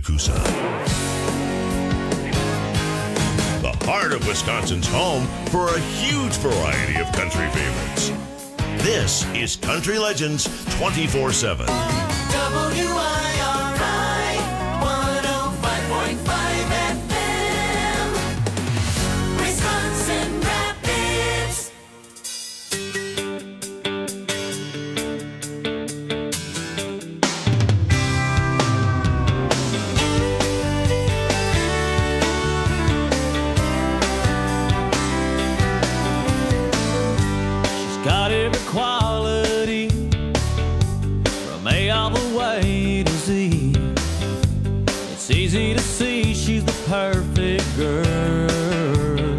Coosa. The heart of Wisconsin's home for a huge variety of country favorites. This is Country Legends 24/7. WIRI 105.5 FM, Wisconsin Rapids. She's got every quality from A all the way to Z. It's easy to see she's the perfect girl.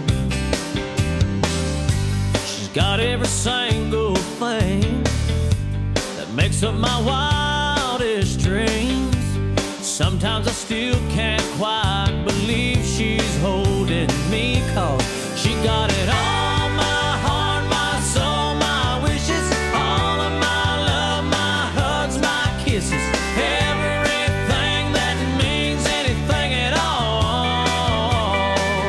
She's got every single thing that makes up my wildest dreams. Sometimes I still can't quite believe she's holding me, 'cause she got it all. My heart, my soul, my wishes, all of my love, my hugs, my kisses, everything that means anything at all.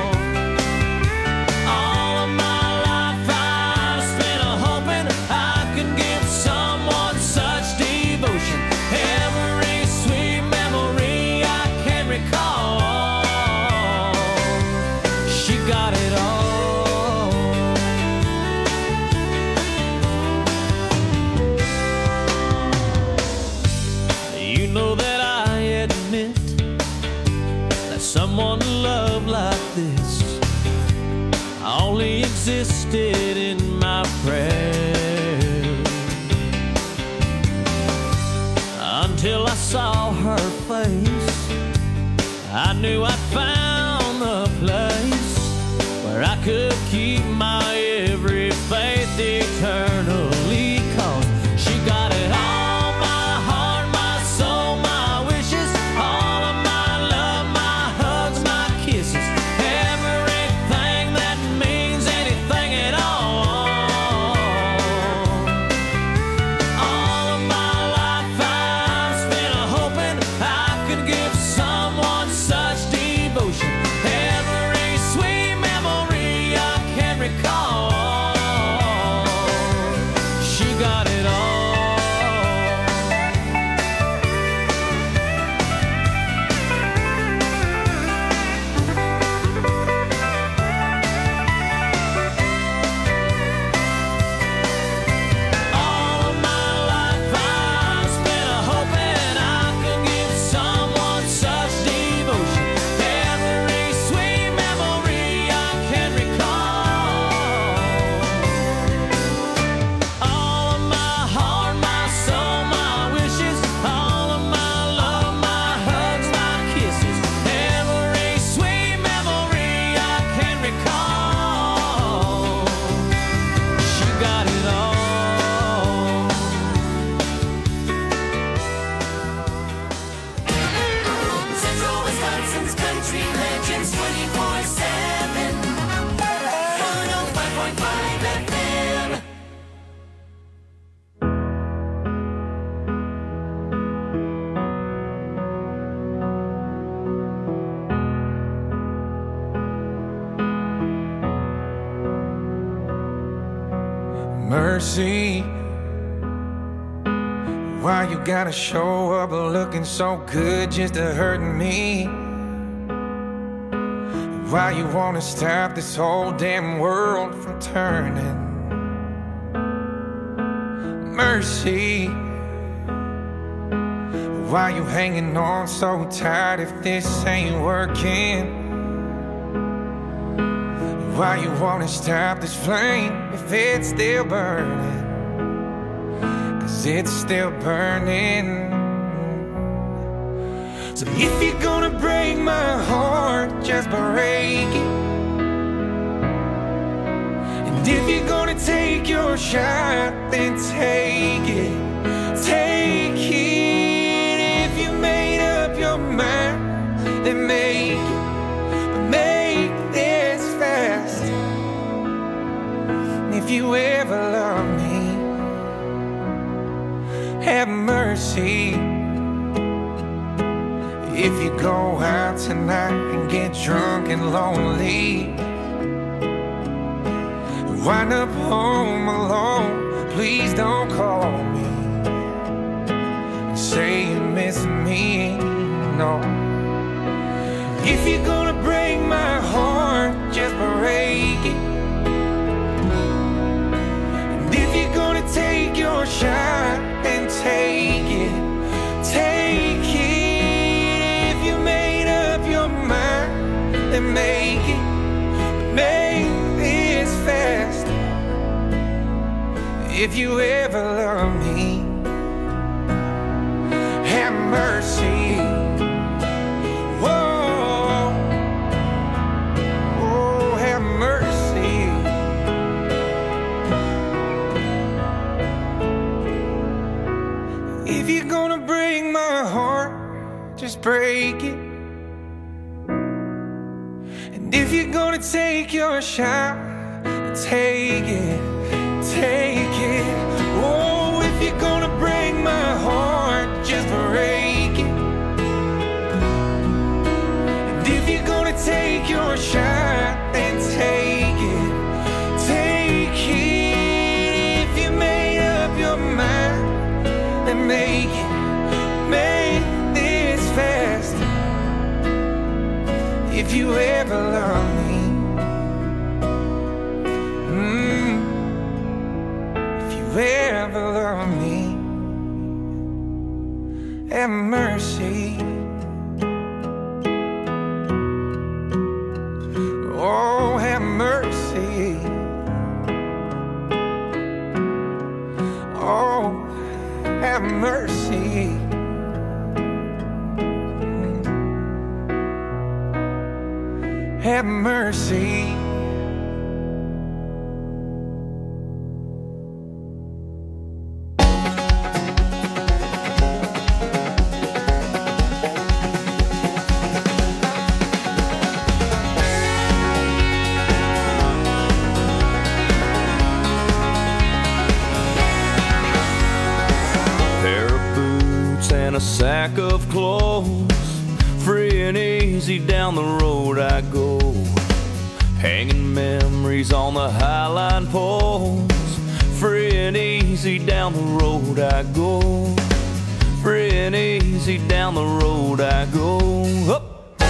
All of my life I've spent hoping I could give someone such devotion. Every sweet memory I can recall. She got it all. You know that I admit that someone to love like this only existed in my prayers, until I saw her face. I knew I'd found the place where I could keep my every faith eternally, 'cause she got it all. My heart, my soul, my wishes, all of my love, my hugs, my kisses, everything that means anything at all. All of my life I've spent hoping I could give someone such devotion. Every sweet memory I can recall. She got it all. All of my life I've spent hoping I could give someone such devotion. Every sweet memory I can recall. All of my heart, my soul, my wishes, all of my love, my hugs, my kisses, every sweet memory I can recall. She got it all. Central Wisconsin's Country Legends 24/7, 105.5 FM. Mercy, why you gotta show up looking so good just to hurt me? Why you wanna stop this whole damn world from turning? Mercy, why you hanging on so tight if this ain't working? Why you wanna stop this flame if it's still burning? 'Cause it's still burning. So if you're gonna break my heart, just break it. And if you're gonna take your shot, then take it. Take it. If you made up your mind, then make it. But make this fast. If you ever love me, have mercy. If you go out tonight and get drunk and lonely, wind up home alone, please don't call me and say you miss me, no. If you're gonna break my heart, just break it. And if you're gonna take your shot, then take it, take it. If you made up your mind, then make it, make this fast. If you ever love me, have mercy. Whoa, oh, have mercy. If you're gonna break my heart, just break it. And if you're gonna take your shot, take it, take it. Oh, if you're gonna break my heart, just break it. And if you're gonna take your shot, then take it, take it. If you made up your mind, then make it, make this fast. If you ever love me, if you ever love me, have mercy. Oh, have mercy. Oh, have mercy. Have mercy. Pair of boots and a sack of clothes, free and easy down the road I go, hanging memories on the highline poles. Free and easy down the road I go, free and easy down the road I go. Up.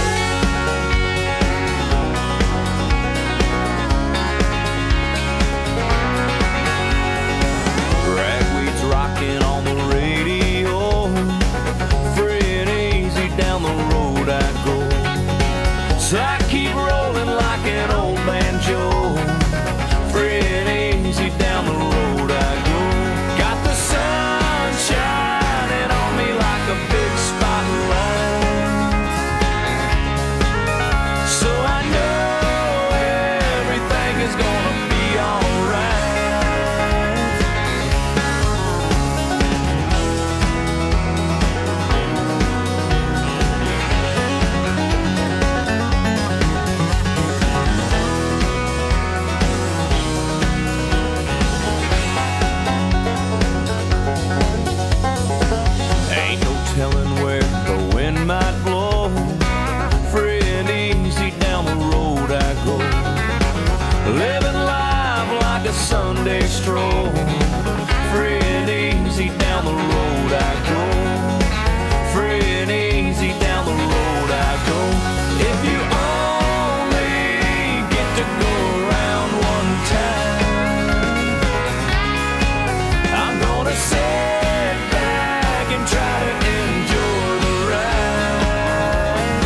Ragweed's rocking on the radio, free and easy down the road I go. So I keep rolling like an old banjo, free and easy down the road I go. Got the sun shining on me like a big spotlight, so I know everything is gonna be alright. Ain't no telling where the wind might blow, free and easy down the road I go, living life like a Sunday stroll, free and easy down the road I go, free and easy down the road I go. If you only get to go around one time, I'm gonna sit back and try to enjoy the ride.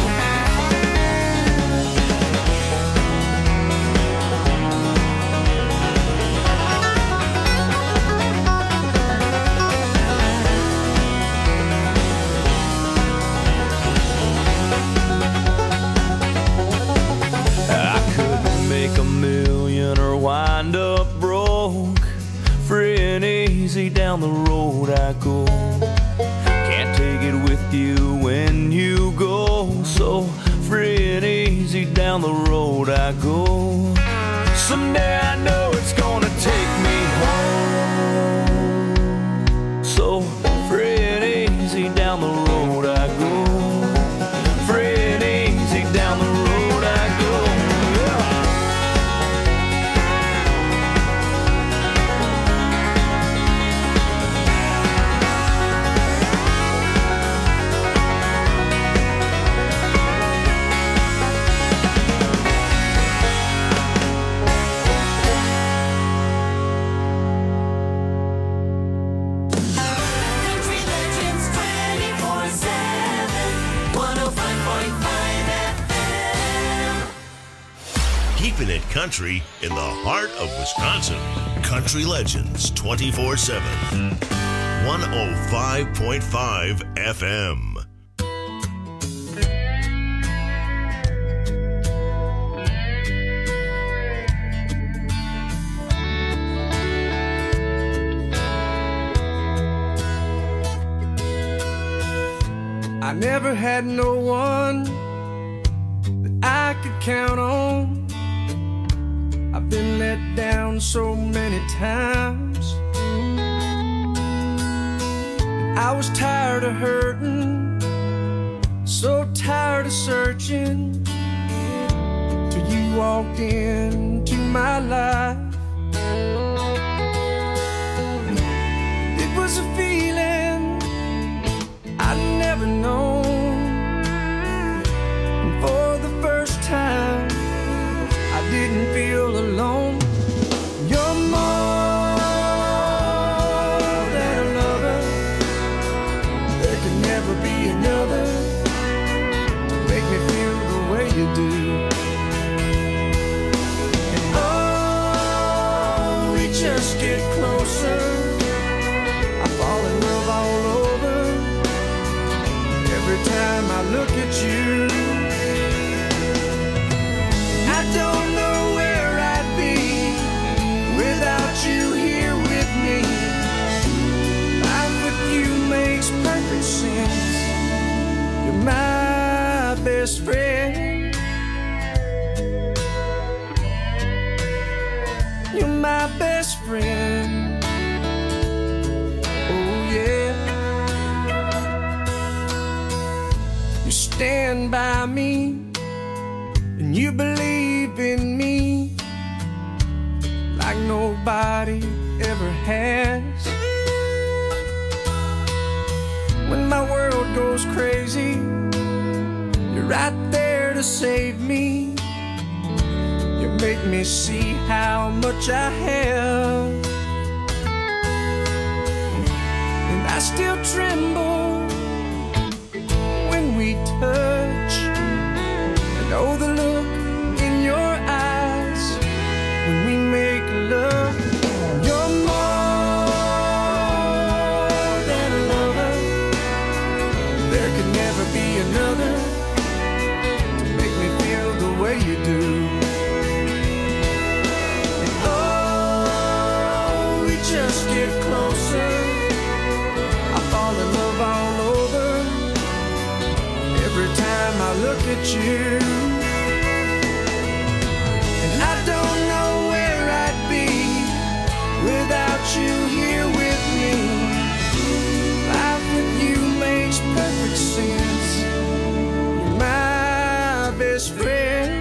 I couldn't make a million or wind up broke, free and easy down the road I go. Can't take it with you when you go, so free and easy down the road I go. Someday I know it's gonna take me home, so free and easy down the road I go. country in the heart of Wisconsin. Country Legends 24/7. 105.5 FM. I never had no one that I could count on. I've been let down so many times. I was tired of hurting, so tired of searching, till you walked into my life. It was a feeling I'd never known, and for the first time I didn't feel alone. You're more than a lover. There can never be another to make me feel the way you do. And oh, we just get closer. I fall in love all over every time I look at you. I don't know where I'd be without you here with me. Life with you makes perfect sense. You're my best friend. You're my best friend. Oh yeah. You stand by me and you believe in me like nobody ever has. When my world goes crazy, you're right there to save me. You make me see how much I have, and I still tremble when we touch. And oh, the look in your eyes when we make love. You're more than a lover. There could never be another to make me feel the way you do. And oh, we just get closer. I fall in love all over every time I look at you. And I don't know where I'd be without you here with me. Life with you makes perfect sense. You're my best friend.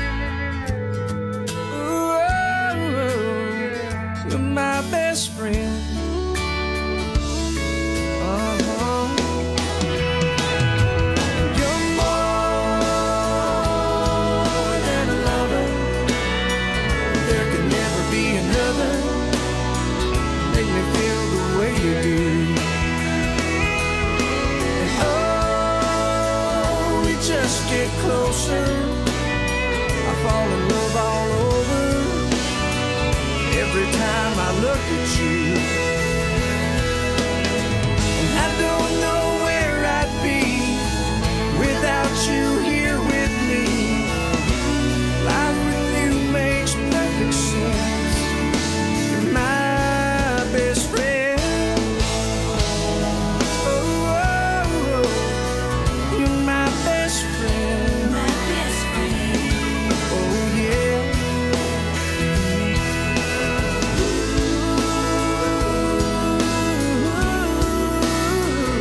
Ooh, you're my best friend. You're more than a lover. There could never be another. Make me feel the way you do. And oh, we just get closer. I fall in love all over every time I look at you. And I don't know where I'd be without you here with me. Life with you makes perfect sense. You're my best friend. Oh, oh, oh. You're my best friend. My best friend. Oh yeah. Ooh,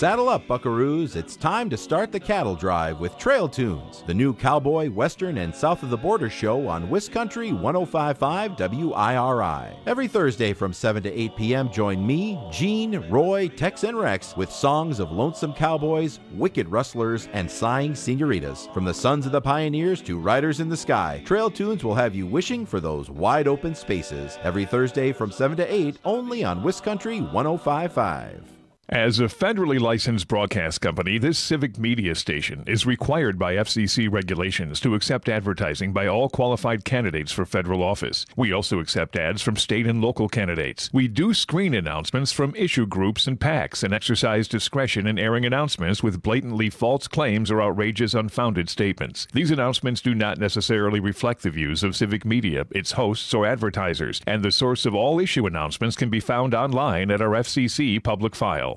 Saddle up, buckaroos. It's time to start the cattle drive with Trail Tunes, the new cowboy, western, and south of the border show on Wiscountry 105.5 WIRI. Every Thursday from 7 to 8 p.m., join me, Gene, Roy, Tex, and Rex with songs of lonesome cowboys, wicked rustlers, and sighing senoritas. From the sons of the pioneers to riders in the sky, Trail Tunes will have you wishing for those wide open spaces. Every Thursday from 7 to 8, only on Wiscountry 105.5. As a federally licensed broadcast company, this civic media station is required by FCC regulations to accept advertising by all qualified candidates for federal office. We also accept ads from state and local candidates. We do screen announcements from issue groups and PACs and exercise discretion in airing announcements with blatantly false claims or outrageous, unfounded statements. These announcements do not necessarily reflect the views of civic media, its hosts, or advertisers, and the source of all issue announcements can be found online at our FCC public file.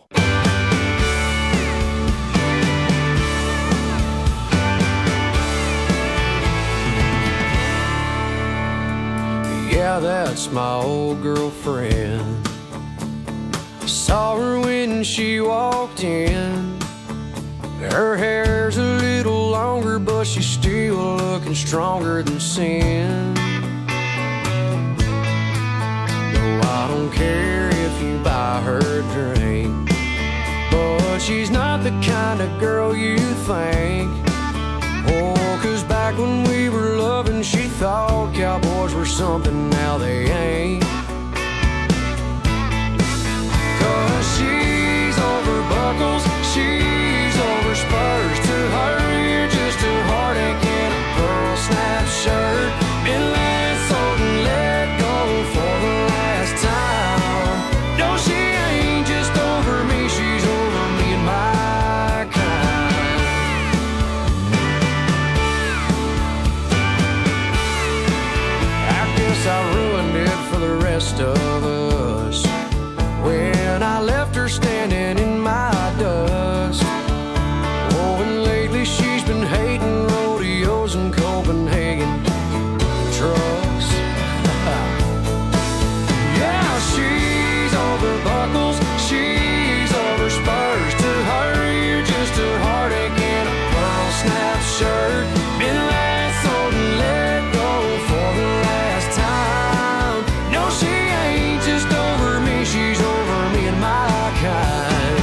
Yeah, that's my old girlfriend. Saw her when she walked in. Her hair's a little longer, but she's still looking stronger than sin. No, I don't care if you buy her a drink, but she's not the kind of girl you think. Oh, 'cause back when we were loving, she thought cowboys were something, now they ain't. 'Cause she's over buckles, she's over spurs. To her, you're just a heartache in a pearl snap shirt. Been last sold and let go for the last time. No, she ain't just over me, she's over me and my kind. I guess I ruined it for the rest of us when I left her standing in my dust. Oh, and lately she's been hating rodeos in Copenhagen trucks. Yeah, she's over buckles, she's over spurs. To her, you're just a heartache in a pearl snap shirt. Been last sold and let go for the last time. No, she ain't just over me, she's over me and my kind.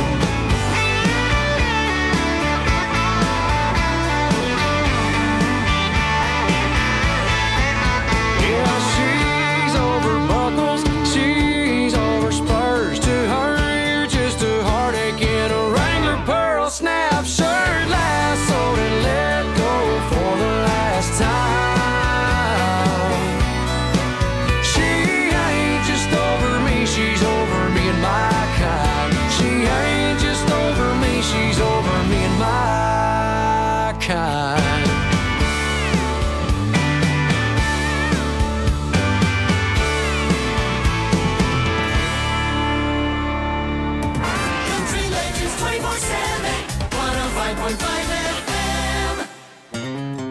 Yeah, she's over buckles, she's over spurs. To her, you're just a heartache in a Wrangler pearl snap shirt. Last sold and let go for the last time. She ain't just over me, she's over me and my kind. She ain't just over me, she's over me and my kind. Country Legends 24/7, 105.5 FM.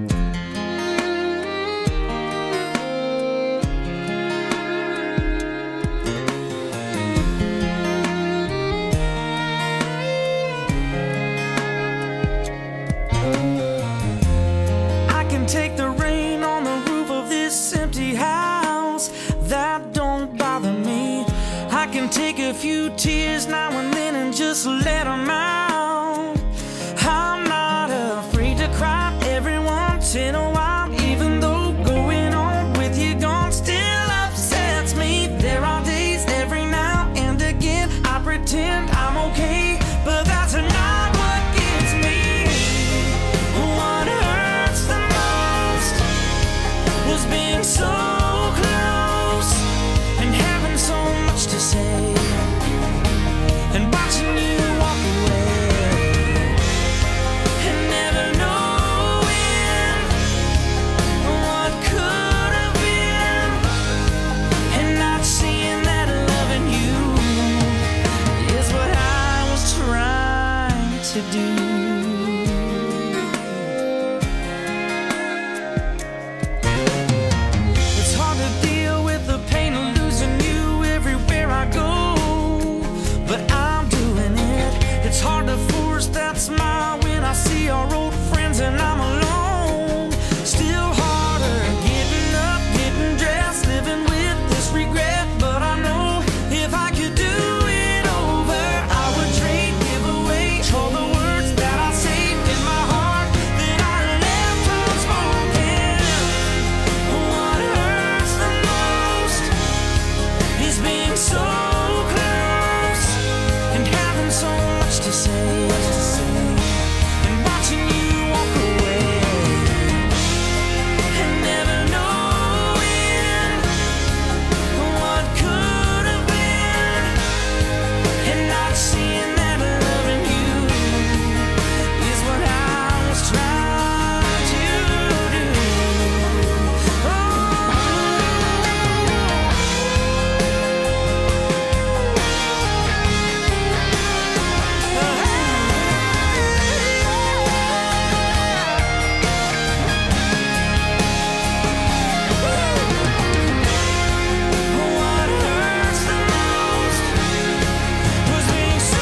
I can take the rain on the roof of this empty house. That don't bother me. I can take a few tears now and then and just let them out. I'm not afraid to cry every once in a while, even though going on with you gone still upsets me. There are days every now and again I pretend I'm okay, but that's not what gets me. What hurts the most was being so close and having so much to say, and watching you walk away. seeing that loving you is what I was trying to do. What hurts the most was being so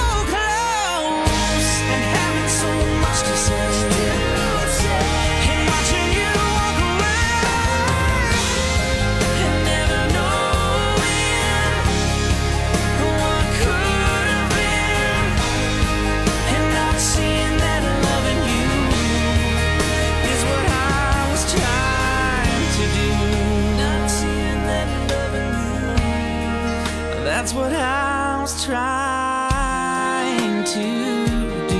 close and having so much to say, and watching you walk away and never knowing what could have been, and not seeing that loving you is what I was trying to do. Not seeing that loving you, that's what I was trying to do.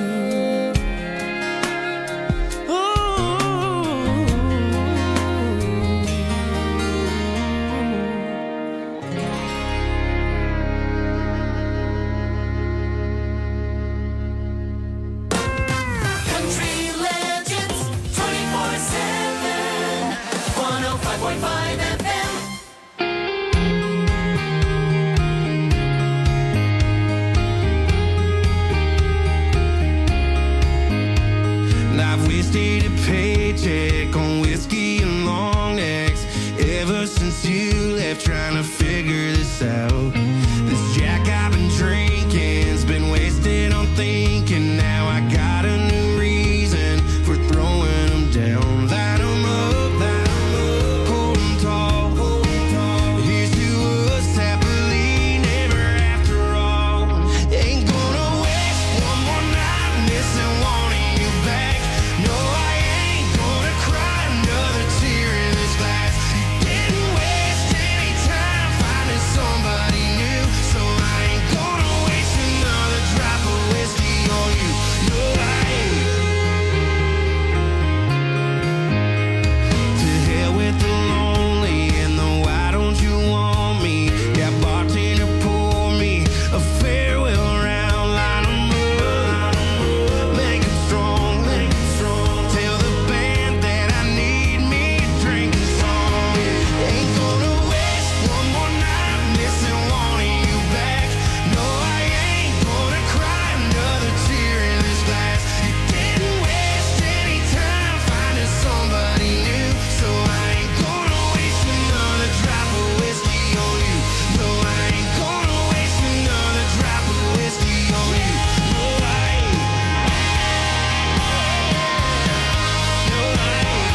Country Legends 24/7 105.5 FM. I've wasted a paycheck on whiskey and long necks ever since you left, trying to figure this out. This Jack I've been drinking's been wasted on thinking. Now I got a new reason for throwing them down. Light 'em up, hold 'em tall. Here's to us happily never after all. Ain't gonna waste one more night missing wanting you back. No, I ain't gonna cry another tear in this glass. Didn't waste any time finding somebody new, so I ain't gonna waste another drop of whiskey on you. No, I ain't. To hell with the lonely and the why don't you want me? That bartender pour me a farewell round. Line 'em up, make 'em strong. Tell the band that I need me a drinking song. Ain't gonna waste one more night missing wanting you back. No, I ain't gonna cry another tear in this glass. You didn't waste any time finding somebody new, so I ain't gonna waste another drop of whiskey on you. No, I ain't gonna waste another drop of whiskey on you. No, I ain't. No, I ain't.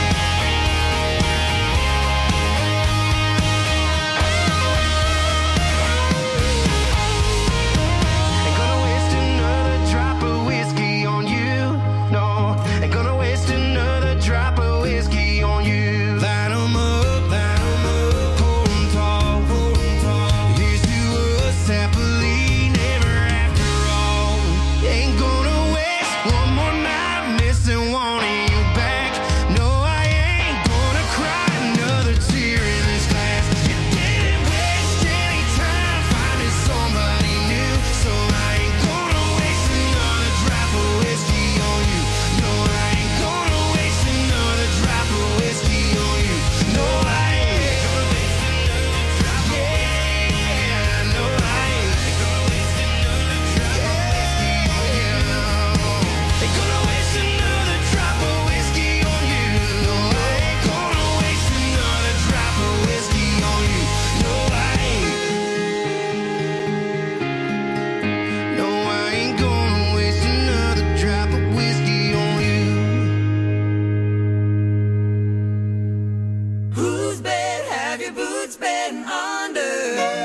Ain't gonna waste another drop of whiskey on you. No, ain't gonna waste another drop of whiskey on you. Light 'em up, hold 'em tall. Here's to us happily never after all. Ain't gonna waste one more night missing wanting you back. No, I ain't gonna cry another tear in this glass. You didn't waste any time finding somebody new, so I ain't gonna waste another drop of whiskey on you. No, I ain't gonna waste another drop of whiskey on you. No, I ain't gonna waste another drop of whiskey. No, I ain't gonna waste another drop of whiskey on you. Ain't gonna waste another drop of whiskey on you. No, I ain't gonna waste another drop of whiskey on you. No, I ain't. No, I ain't gonna waste another drop of whiskey on you. Whose bed have your boots been under?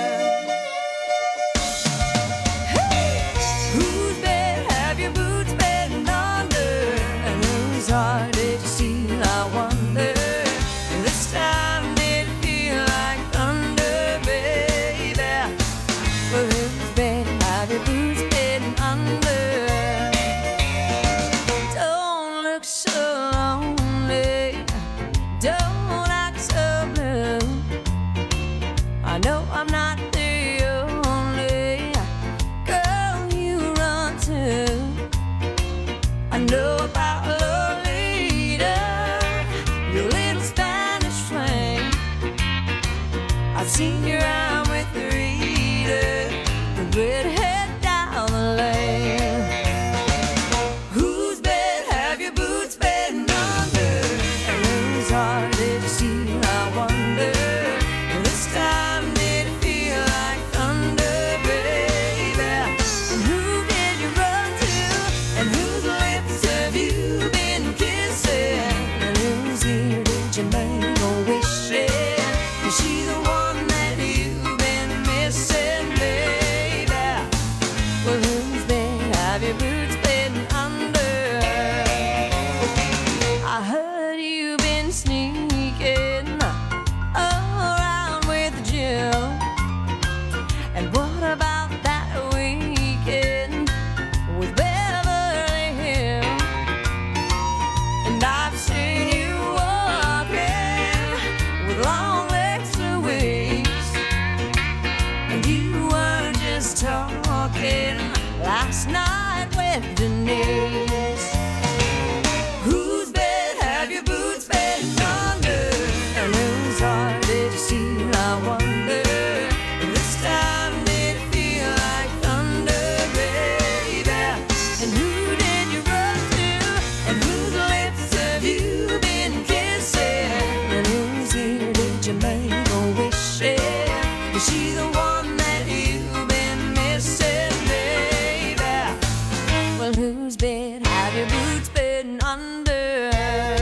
Whose bed have your boots been under? And whose heart did you steal, I wonder? This time did it feel like thunder, baby? Well, whose bed have your boots been under? Don't look so lonely, don't act so blue. I know I'm not the only I've seen you around with the reader, the redhead down the lane. Whose bed have your boots been under? And whose heart did you steal, I wonder? This time did it feel like thunder, baby? And who did you run to? And whose lips have you been kissing? And whose ear did you make a wish in? Is she the one that you've been missing, baby? Well, whose bed have your boots been under? I heard you've been sneaking around with Jim. And what about that weekend with Beverly Hills? And I've seen you walking with long legs to waist. And you were just talking last night with Denise. Whose bed have your boots been under? And whose heart did you steal, I wonder? This time did it feel like thunder, baby? And who did you run to? And whose lips have you been kissing? And whose ear did you make a wish in? Is she the one that you've been missing, baby? Well, whose bed have your boots been under?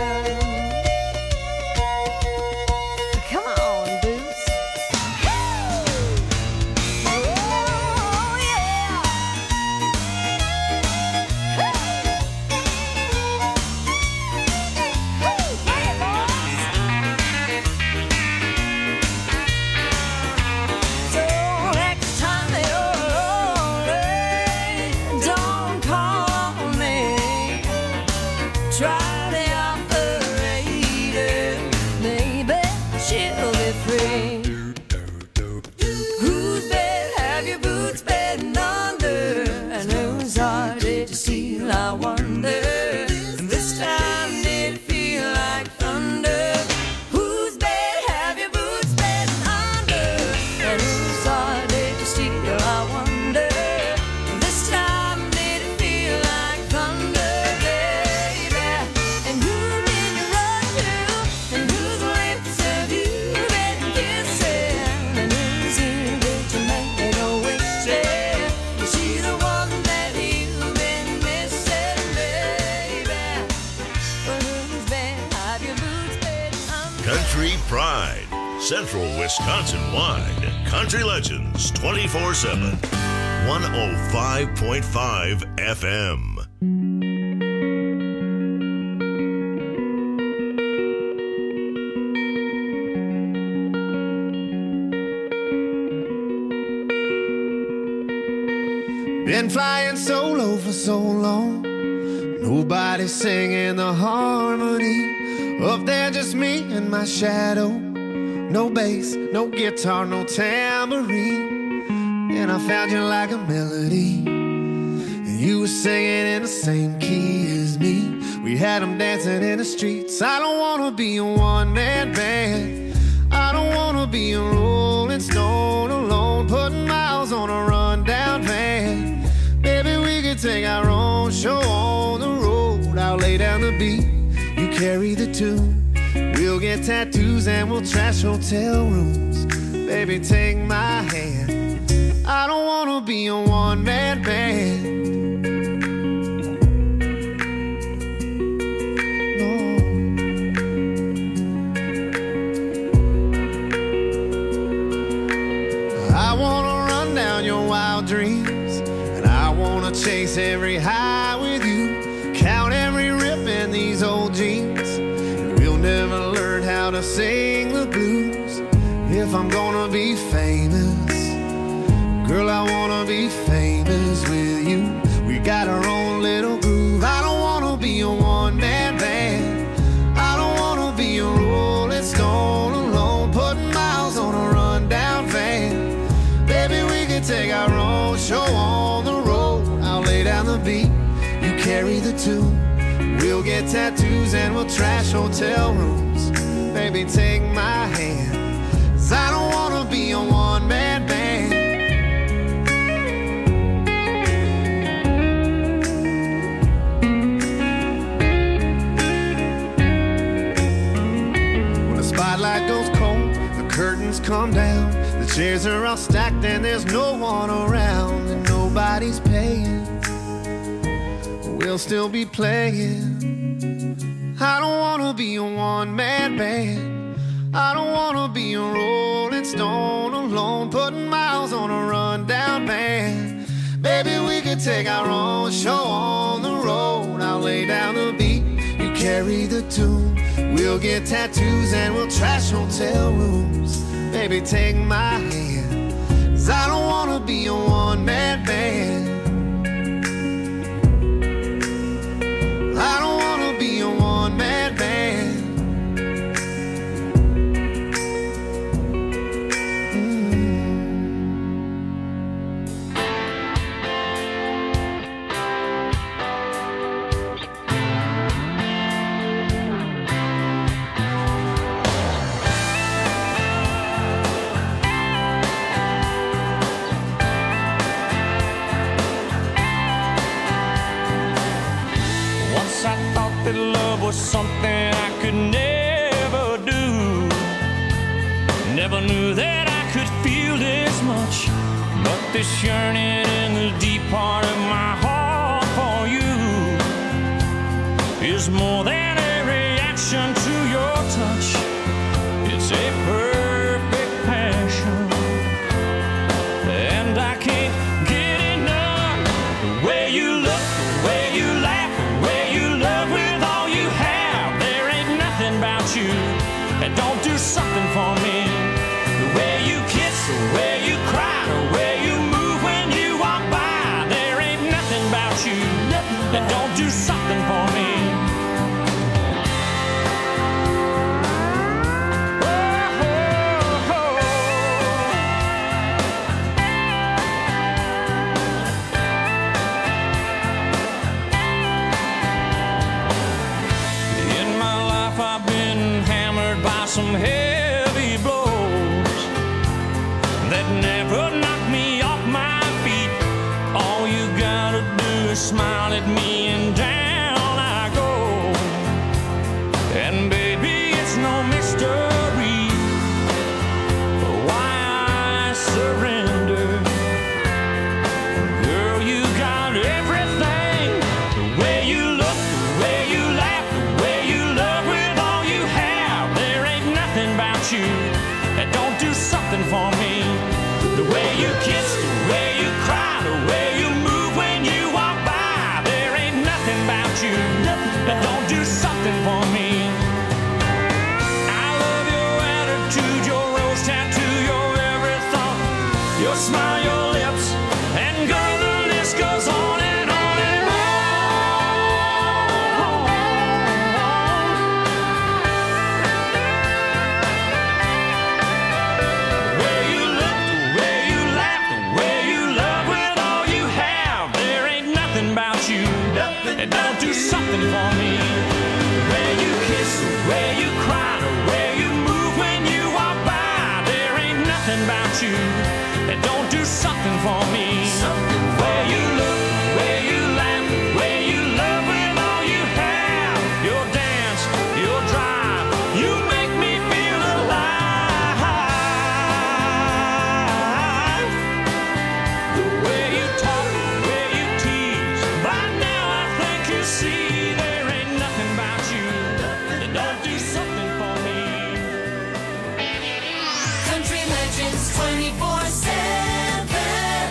Come on, Boots. Oh, yeah. Hey, boys. So next time you're lonely, don't call me. Try the operator, maybe she'll be free. Whose bed have your boots been under? And whose heart did you steal, I wonder? And this time did it feel like thunder? Whose bed have your boots been under? And whose heart did you steal, I wonder? This time did it feel like thunder, baby? And who did you run to? And whose lips have you been kissing? And whose ear did you make a wish in? Is she the one that you've been missing, baby? Well, whose bed have your boots been under? Country Pride, Central Wisconsin wide. Country Legends 24/7. 105.5 FM. Been flying solo for so long. Nobody singing the harmony. Up there just me and my shadow. No bass, no guitar, no tambourine. And I found you like a melody. And you were singing in the same key as me. We had them dancing in the streets. I don't wanna be a one-man band. I don't wanna be a rolling stone alone, putting miles on a rundown van. Baby, we could take our own show on the road. I'll lay down the beat, you carry the tune. We'll get tattoos and we'll trash hotel rooms. Baby, take my hand. I don't wanna be a one-man band. No. I wanna run down your wild dreams, and I wanna chase every high with you. Count every rip in these old jeans, and we'll never learn how to sing the blues. If I'm gonna be famous, girl, I wanna be famous with you. We got our own little groove. I don't wanna be a one-man band. I don't wanna be a rolling stone alone, putting miles on a rundown van. Baby, we can take our own show on the road. I'll lay down the beat, you carry the tune. We'll get tattoos and we'll trash hotel rooms. Baby, take my hand, 'cause I don't wanna The chairs are all stacked and there's no one around and nobody's paying. We'll still be playing. I don't wanna be a one-man band. I don't wanna be a Rolling Stone alone, putting miles on a rundown band. Baby, we could take our own show on the road. I'll lay down the beat, you carry the tune. We'll get tattoos and we'll trash hotel rooms. Baby, take my hand, 'cause I don't wanna be a one-man band. I don't wanna be a one-man band. That love was something I could never do. Never knew that I could feel this much. But this yearning in the deep part of my heart for you is more than a reaction to your touch. It's a perfect passion, and I can't get enough. The way you look, the way you laugh, the way you love with all you have. There ain't nothing about you that don't do something for me. The way you kiss, the way you cry, the way you move when you walk by. There ain't nothing about you that don't do something for me. Some heavy blows that never knock me off my feet. All you gotta do is smile at me and down I go. And baby, it's no mystery why I surrender. Girl, you got everything. The way you look, the way you laugh, the way you love with all you have. There ain't nothing about you that don't do something for me. The way you kiss, the way you cry, the way you move when you walk by. There ain't nothing about you that don't do something for me. I love your attitude, your rose tattoo, your every thought, your smile, your lips, and girl, the list goes on and on and on. The way you look, the way you laugh, the way you love with all you have. There ain't nothing about you that don't do something for me. The way you kiss, the way you cry, the way you move when you walk by. There ain't nothing about you that don't do something for me. The way you look, the way you laugh, the way you love with all you have. Your dance, your drive, you make me feel alive. The way you talk, the way you tease. By now I think you see there ain't nothing about you that don't do something for me. Country Legends 24/7.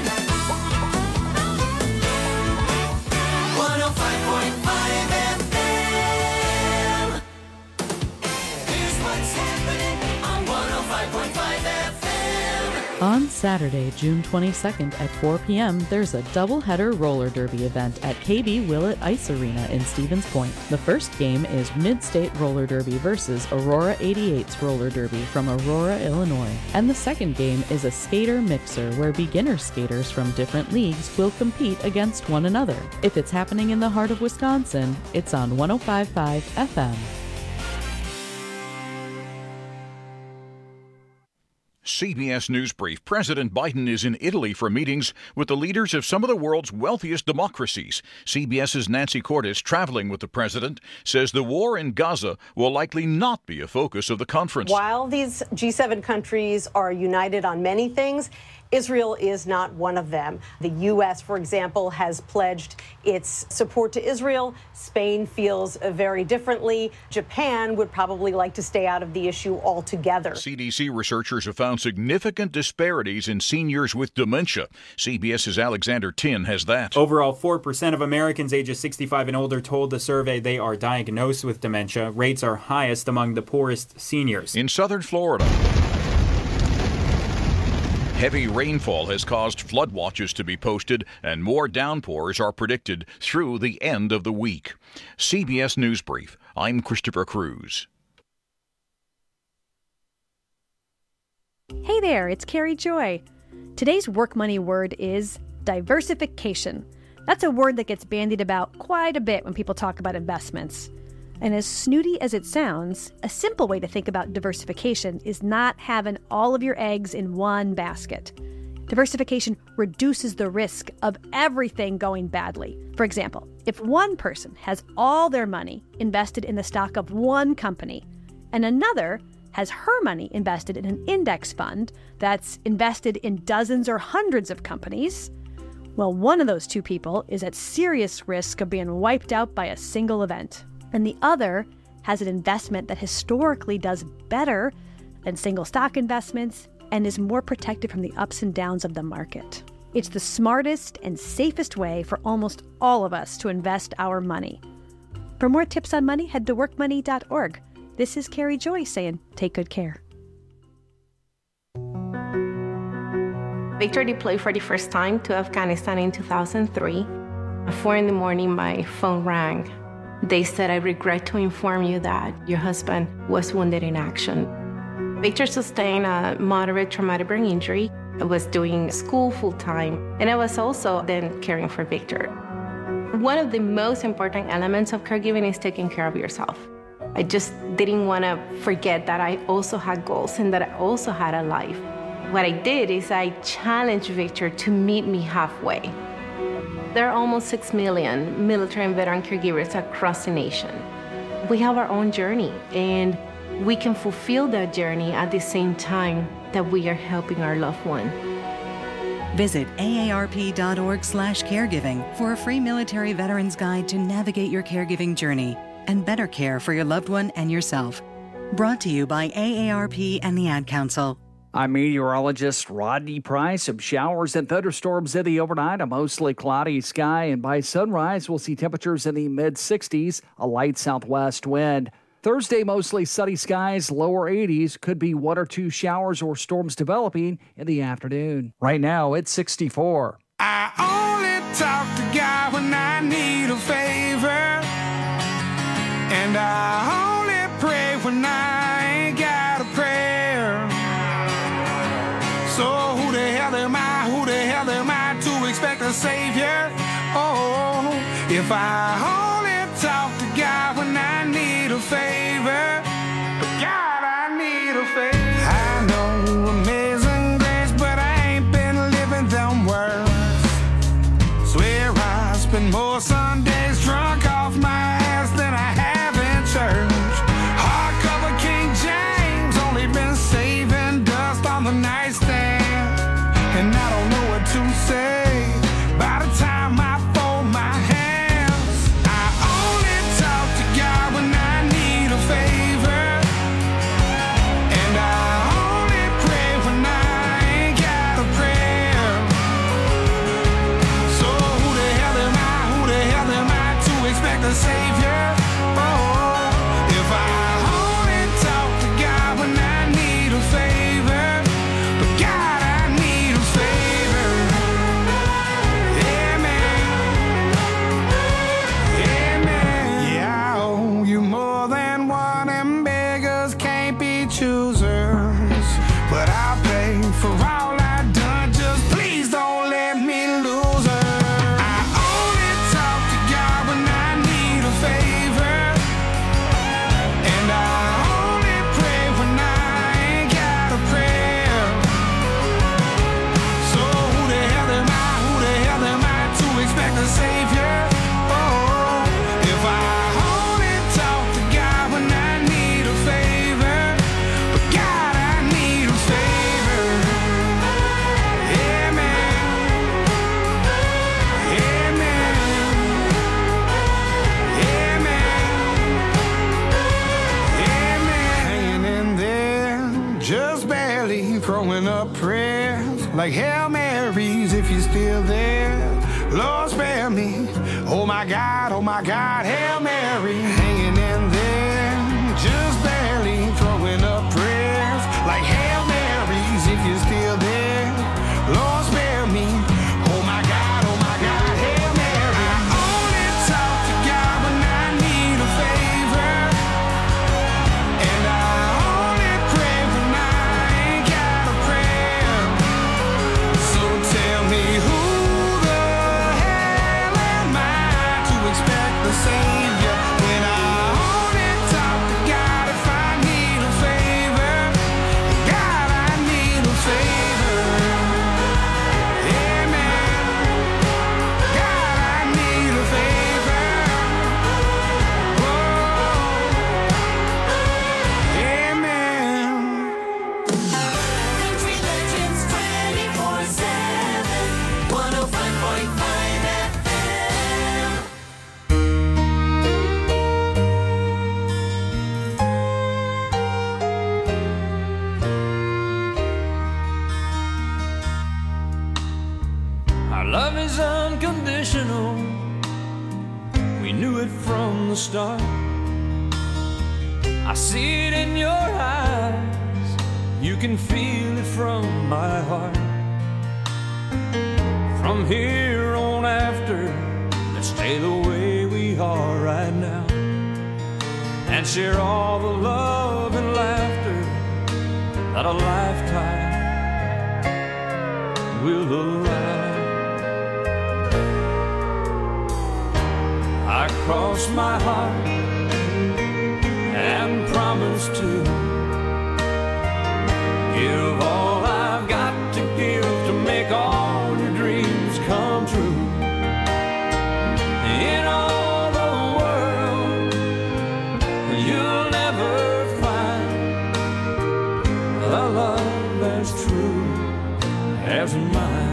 105.5 FM. Here's what's happening on 105.5 FM. On Saturday, June 22nd at 4 p.m., there's a doubleheader roller derby event at KB Willett Ice Arena in Stevens Point. The first game is Mid-State Roller Derby versus Aurora 88's Roller Derby from Aurora, Illinois. And the second game is a skater mixer where beginner skaters from different leagues will compete against one another. If it's happening in the heart of Wisconsin, it's on 105.5 FM. CBS News Brief. President Biden is in Italy for meetings with the leaders of some of the world's wealthiest democracies. CBS's Nancy Cordes, traveling with the president, says the war in Gaza will likely not be a focus of the conference. While these G7 countries are united on many things, Israel is not one of them. The U.S., for example, has pledged its support to Israel. Spain feels very differently. Japan would probably like to stay out of the issue altogether. CDC researchers have found significant disparities in seniors with dementia. CBS's Alexander Tin has that. Overall, 4% of Americans ages 65 and older told the survey they are diagnosed with dementia. Rates are highest among the poorest seniors. In southern Florida, heavy rainfall has caused flood watches to be posted, and more downpours are predicted through the end of the week. CBS News Brief. I'm Christopher Cruz. Hey there, it's Carrie Joy. Today's work money word is diversification. That's a word that gets bandied about quite a bit when people talk about investments. And as snooty as it sounds, a simple way to think about diversification is not having all of your eggs in one basket. Diversification reduces the risk of everything going badly. For example, if one person has all their money invested in the stock of one company, and another has her money invested in an index fund that's invested in dozens or hundreds of companies, well, one of those two people is at serious risk of being wiped out by a single event. And the other has an investment that historically does better than single stock investments and is more protected from the ups and downs of the market. It's the smartest and safest way for almost all of us to invest our money. For more tips on money, head to workmoney.org. This is Carrie Joy saying, take good care. Victor deployed for the first time to Afghanistan in 2003. At 4 a.m, my phone rang. They said, I regret to inform you that your husband was wounded in action. Victor sustained a moderate traumatic brain injury. I was doing school full-time, and I was also then caring for Victor. One of the most important elements of caregiving is taking care of yourself. I just didn't want to forget that I also had goals and that I also had a life. What I did is I challenged Victor to meet me halfway. There are almost 6 million military and veteran caregivers across the nation. We have our own journey, and we can fulfill that journey at the same time that we are helping our loved one. Visit aarp.org/caregiving for a free military veterans guide to navigate your caregiving journey and better care for your loved one and yourself. Brought to you by AARP and the Ad Council. I'm meteorologist Rodney Price. Some showers and thunderstorms in the overnight, a mostly cloudy sky, and by sunrise, we'll see temperatures in the mid-60s, a light southwest wind. Thursday, mostly sunny skies, lower 80s. Could be 1 or 2 showers or storms developing in the afternoon. Right now, it's 64. I only talk to God when I need a favor, and I only pray when I ain't got a prayer. So who the hell am I to expect a savior? Oh, if I only talk to God when I need a favor, God, I need a favor. I know amazing grace, but I ain't been living them words. Swear I spend more Sundays drunk off my ass than I have in church. Hardcover King James, only been saving dust on the nightstand. And I don't know what to say by the time I fold my hands. I only talk to God when I need a favor, and I only pray when I ain't got a prayer. So who the hell am I to expect a savior? Oh, if I only talk to God when I need a favor, but God, I need a favor. Yeah, man. like Hail Marys if you're still there. Lord spare me, oh my God, Hail Mary, hanging in there, just barely throwing up prayers, like Hail Marys if you're still there. Lord spare me, oh my God, Hail Mary. I only talk to God when I need a favor, and I only pray when I ain't got a prayer. So tell me who the hell am I to expect the Savior when I only talk to God if I need a favor? God, I need a favor. Amen. God, I need a favor. Oh, amen. Country Legends 24/7, 105.5 FM. Our love is unconditional. We knew it from the start. I see it in your eyes. You can feel it from my heart. From here on after, let's stay the way we are right now and share all the love and laughter that a lifetime will allow. I cross my heart and promise to give all I've got to give to make all your dreams come true. In all the world, you'll never find a love as true as mine.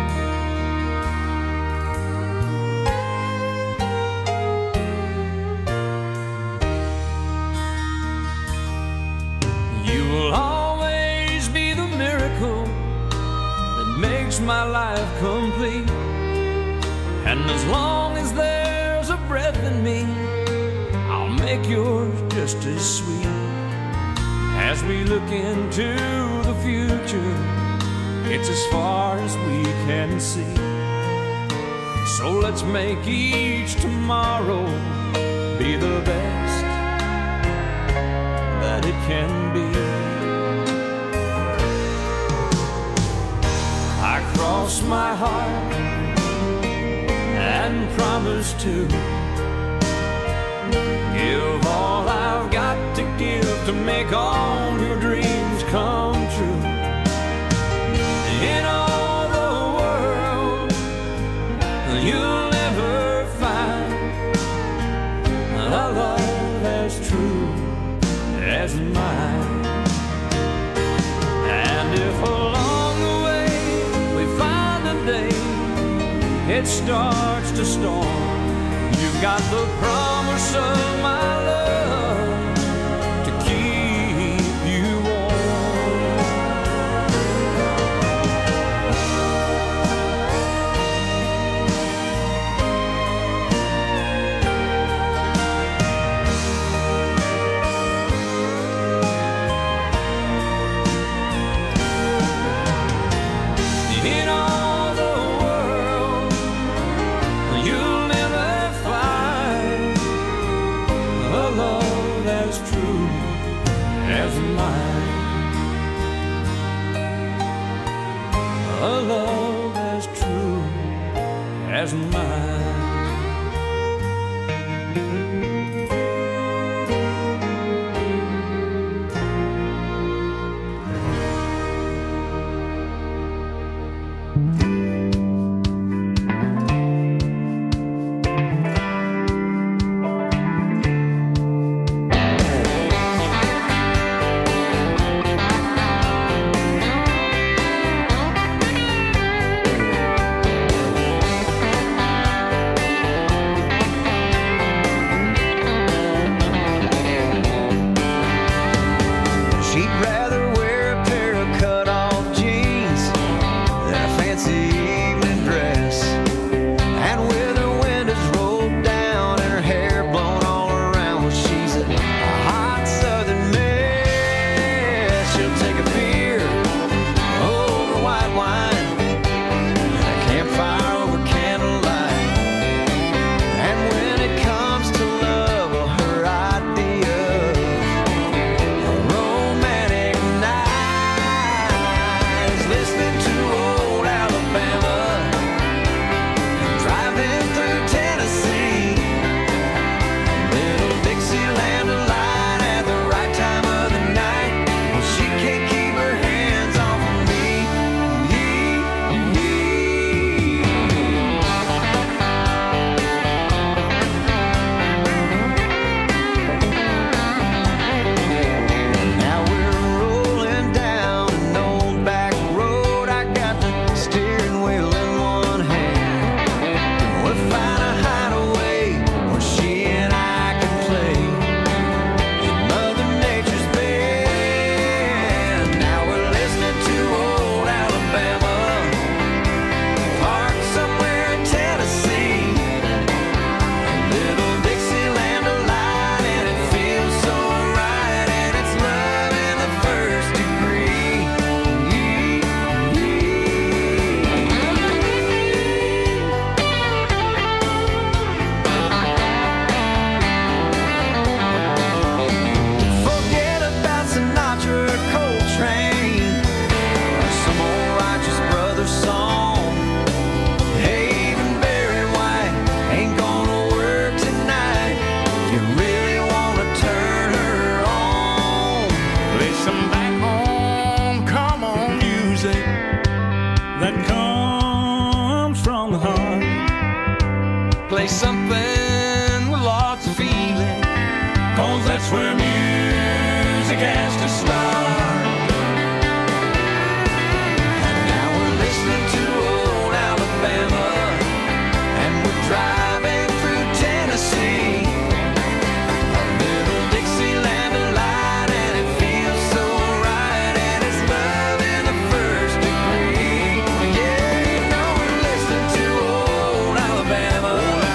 You will always be the miracle that makes my life complete. And as long as there's a breath in me, I'll make yours just as sweet. As we look into the future, it's as far as we can see. So let's make each tomorrow be the best that it can be. I cross my heart and promise to give all I've got to give to make all your dreams come true. In all the world, you'll never find a love as true as mine. And if along the way we find a day it starts to storm, you've got the promise of my love to keep you warm. In all the world, you'll never find a love as true as mine. A love as true as mine. She'd rather wear a pair of cut-off jeans that comes from the heart. Play something with lots of feeling, 'cause that's where music has to start. And now we're listening to old Alabama, and we're driving through Tennessee. A little Dixieland delight, and it feels so right, and it's love in the first degree. Yeah, you know we're listening to old Alabama,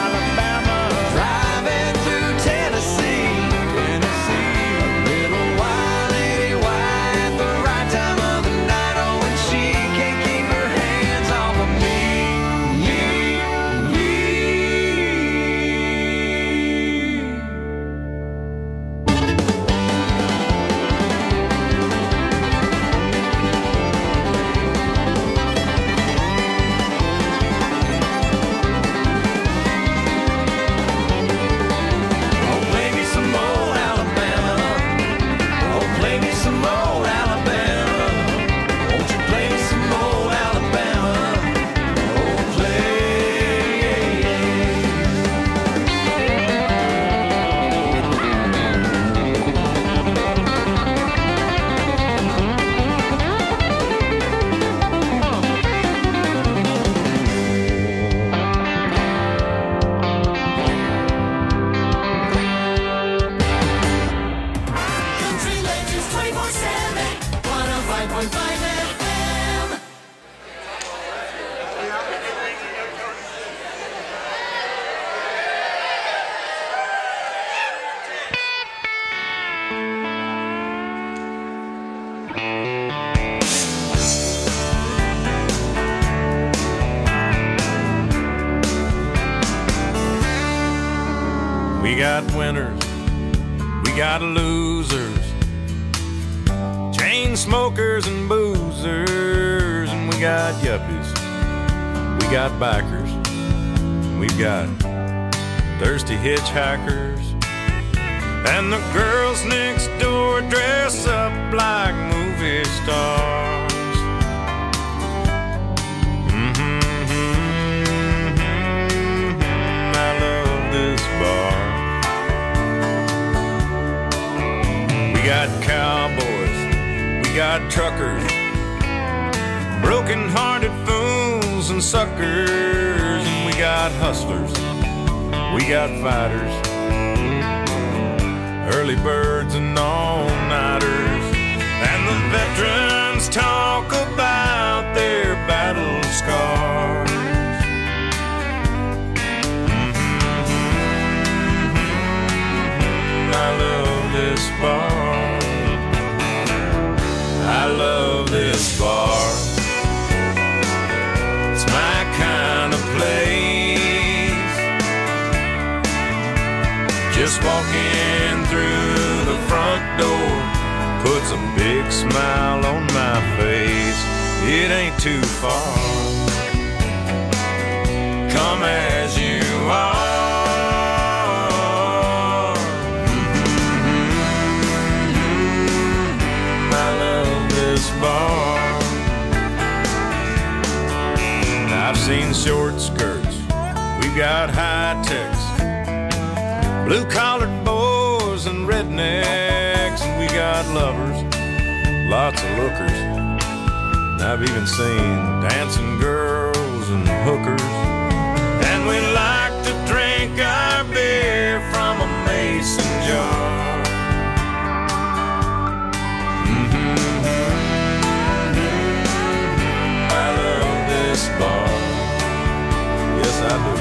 driving through Tennessee. A little wild lady white, the right time of the night, oh, and she can't keep her hands off of me. Oh, play me some old Alabama. Oh, play me some old Alabama. Won't you play me some old Alabama? Oh, play. Country Legends 24/7, 105.5 FM. We got winners, we got losers, chain smokers and boozers, and we got yuppies, we got bikers, we've got thirsty hitchhikers, and the girls next door dress up like movie stars. I love this bar. We got cowboys, we got truckers, broken-hearted fools and suckers, and we got hustlers, we got fighters, early birds and all-nighters, and the veterans talk about their battle scars. I love this bar. I love this bar. It's my kind of place. Just walking through the front door puts a big smile on my face. It ain't too far. Come as you are. Bar. I've seen short skirts, we've got high techs, blue-collared boys and rednecks, and we got lovers, lots of lookers. And I've even seen dancing girls and hookers. And we like to drink our beer from a mason jar. Bar. Yes, I do.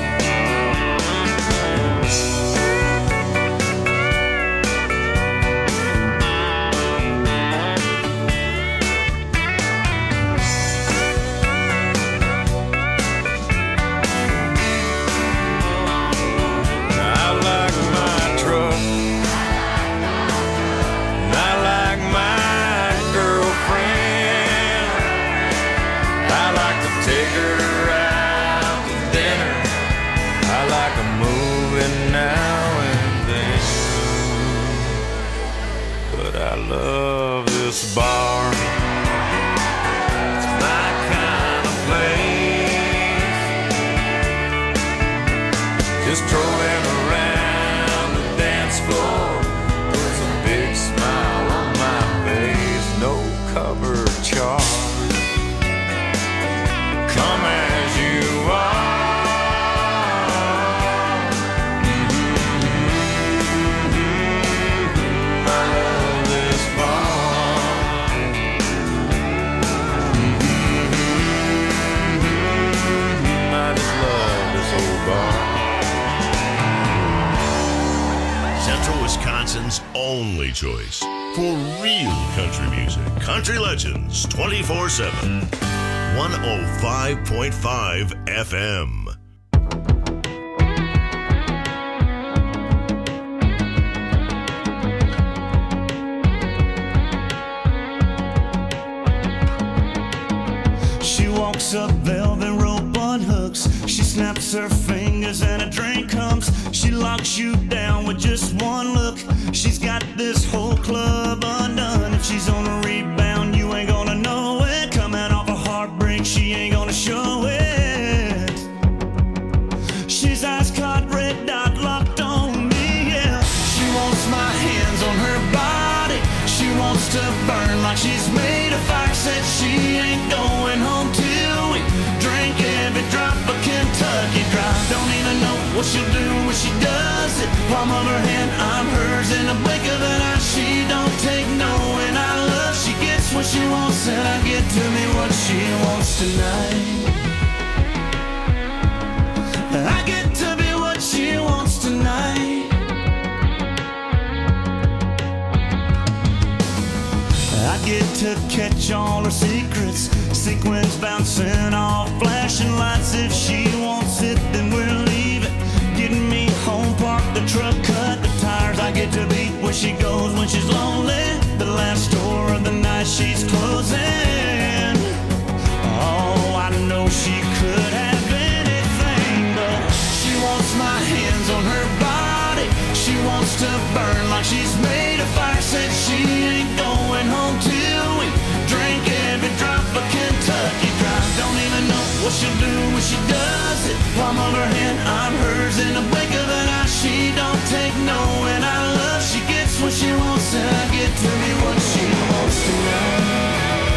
I like my truck, and I like my girlfriend. I like to take her out to dinner. I like a movie now and then. But I love this bar. It's my kind of face. Just strolling around the dance floor, puts a big smile on my face. No cover charge. Come as you are. Central Wisconsin's only choice for real country music. Country Legends 24/7. 105.5 FM. She walks up velvet rope on hooks. She snaps her fingers and a drink comes. She locks you down with just one look. She's got this whole club undone. If she's on a rebound, you ain't gonna know it. Coming off a heartbreak, she ain't gonna show it. She's ice caught, red dot locked on me, yeah. She wants my hands on her body. She wants to burn like she's made of fire. Said she ain't going home till we drink every drop of Kentucky Dry. Don't even know what she'll do when she does it. Palm of her hand, I'm hers in the blink of an eye. She don't take no, and I love. She gets what she wants, and I get to me what she wants tonight. I get to be what she wants tonight. I get to catch all her secrets. Sequins bouncing off flashing lights. If she wants it, then we're leaving. Getting me home, park the truck, cut the tires. I get to be where she goes when she's lonely. The last store of the night she's closing. Oh, I know she could have anything, but she wants my hands on her body. She wants to burn like she's made of fire. Said she ain't going home till we drink every drop of Kentucky Dry. Don't even know what she'll do when she does it. Palm of her hand, I'm hers in the blink of an eye. She don't take no, and I love. She gets what she wants, and I get to be what she wants tonight.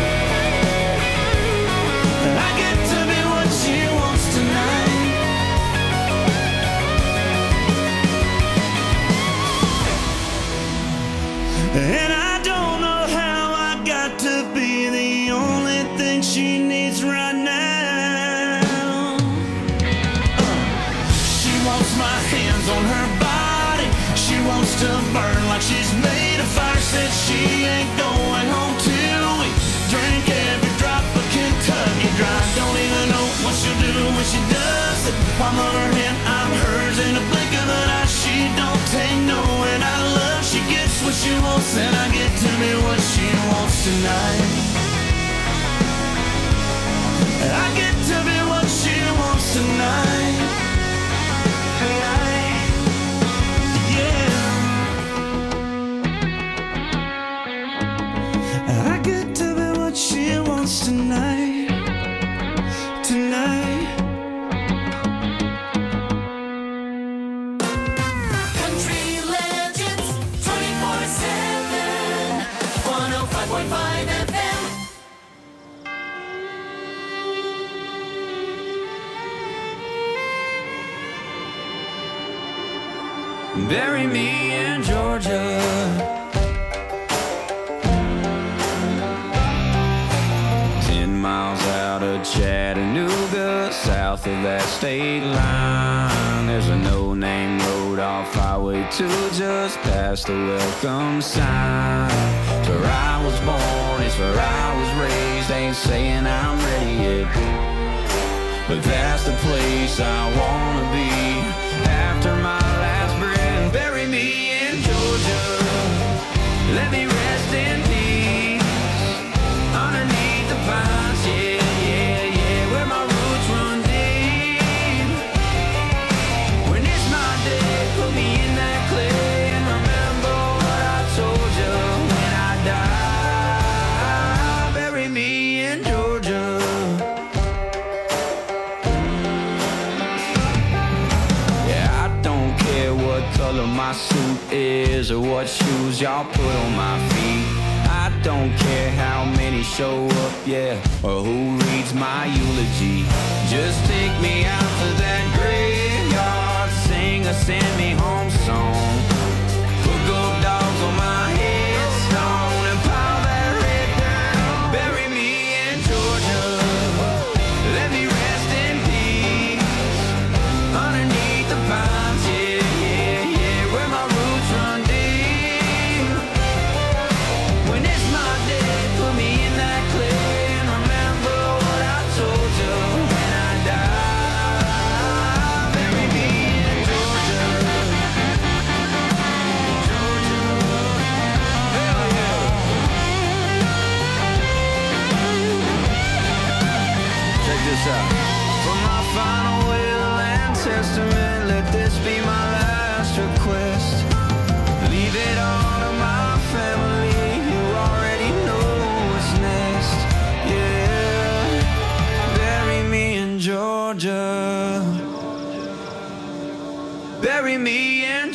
I get to be what she wants tonight. And I don't know how I got to be the only thing she needs right now. She wants my hands on her body. She wants to burn like she's made of fire. Said she ain't going home till we drink every drop of Kentucky Dry. Don't even know what she'll do when she does it. Palm of her hand, I'm hers in a blink of an eye. She don't take no, and I love. She gets what she wants, and I get to be what she wants tonight. I get to be what she wants tonight. Yeah. I get to be what she wants tonight. Tonight. Country Legends 24/7. 105.5 FM. Bury me in Georgia. 10 miles out of Chattanooga, south of that state line. There's a no-name road off Highway 2, just past the welcome sign. It's where I was born, it's where I was raised. Ain't saying I'm ready yet, but that's the place I wanna be. After my last breath, bury me in Georgia. Let me rest in peace underneath the pines, yeah, yeah, yeah, where my roots run deep. When it's my day, put me in that clay and remember what I told you when I die. Bury me in Georgia. my suit is or what shoes y'all put on my feet. I don't care how many show up, yeah, or who reads my eulogy. Just take me out to that graveyard, sing a send me home song. Put gold dogs on my headstone and pile that red down. Bury me in Georgia, let me rest in peace underneath the pines, yeah, yeah, yeah, where my roots run deep. When it's my day, put me in that clay and remember what I told you when I die. Bury me in Georgia, Georgia, hell yeah. Check this out. For my final will and testament, let this be my last request. Leave it all to my family, you already know what's next. Yeah, bury me in Georgia. Bury me in